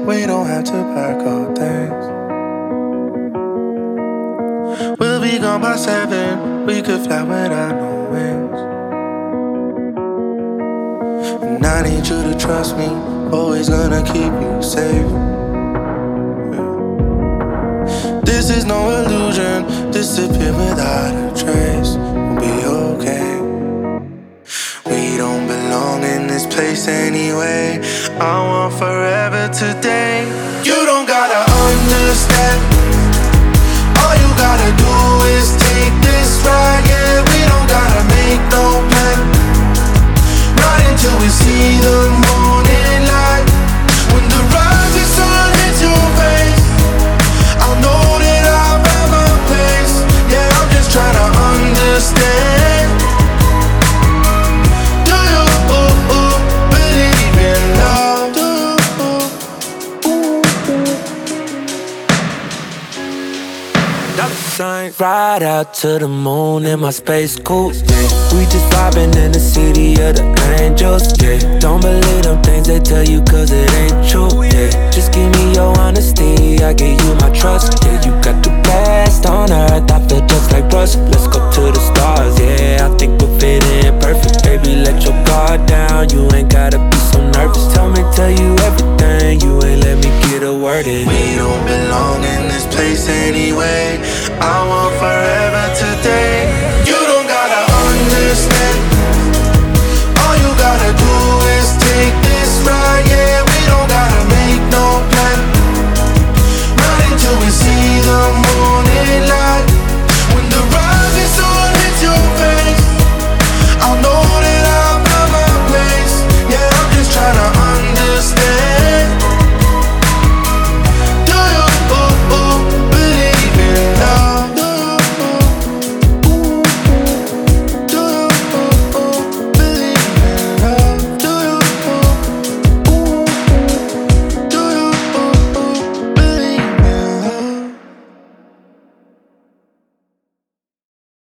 We don't have to pack our things. We'll be gone by 7. We could fly without no wings. And I need you to trust me. Always gonna keep you safe. This is no illusion. Disappear without a trace. We'll be okay. We don't belong in this place anyway. I want forever today. You don't gotta understand. All you gotta do is take this ride. Yeah, we don't gotta make no plan. Right until we see the morning light. When the rising sun hits your face, I'll know that I've found my place. Yeah, I'm just trying to understand. Do you believe in love? Do Sign. Ride out to the moon in my space coupe, yeah. We just vibing in the city of the angels, yeah. Don't believe them things they tell you cause it ain't true, yeah. Just give me your honesty, I give you my trust, yeah. You got the best on earth, I feel just like Russ. Let's go to the stars, yeah. I think we'll fit in perfect, baby, let your guard down. You ain't gotta be so nervous. Tell you everything, you ain't let me get a word in. We don't belong in this place anyway. I want